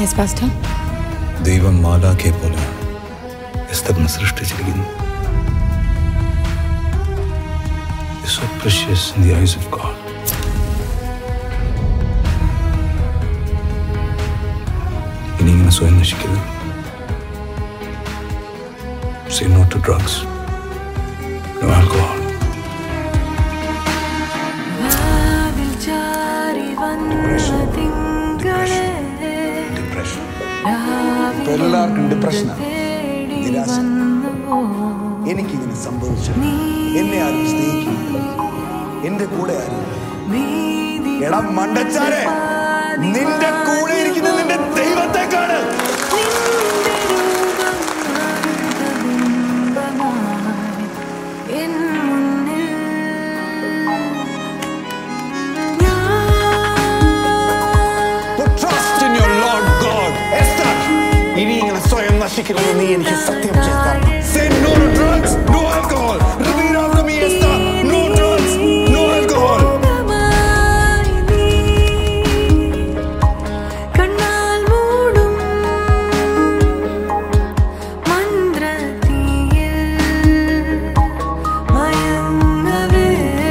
Yes, Pastor. ദൈവം മാലാഖയെ പോലെ എസ്തറിനെ സൃഷ്ടിച്ചിരിക്കുന്നു. It's so precious in the eyes of God. ഇനി ഇങ്ങനെ സ്വയം നശിക്കരുത്. Say no to drugs. No alcohol. എല്ലാവർക്കും ഡിപ്രഷനാണ്, നിരാശ. എനിക്കിങ്ങനെ സംഭവിച്ചു. എന്നെ ആരും സ്നേഹിക്കുന്നില്ല, എന്റെ കൂടെ ആരും. എടാ മണ്ടച്ചാരെ, നിന്റെ കൂടെ ഇരിക്കുന്ന നിന്റെ ദൈവത്തെ കാണ്. ഇനി ഇങ്ങനെ സ്വയം നശിക്കണമെന്ന് നീ എനിക്ക് സത്യം ചെയ്താൽ. Say no to drugs, no alcohol. Repeat after me, Esther. No drugs, no alcohol. കണ്ണാൽ മൂടും മന്ത്രത്തിയിൽ മയങ്ങവേ.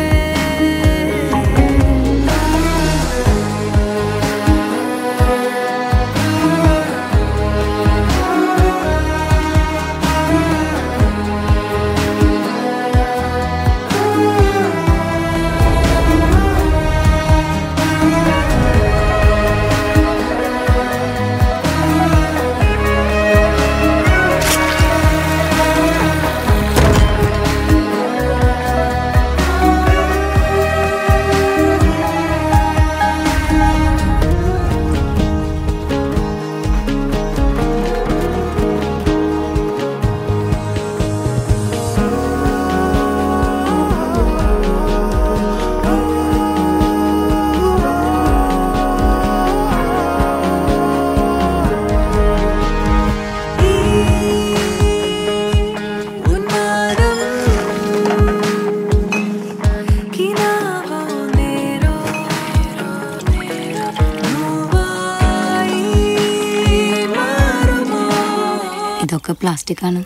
ഇതൊക്കെ പ്ലാസ്റ്റിക് ആണ്.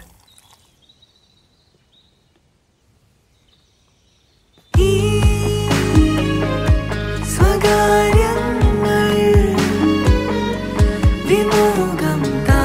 സ്വകാര്യങ്ങൾ വിമുഖം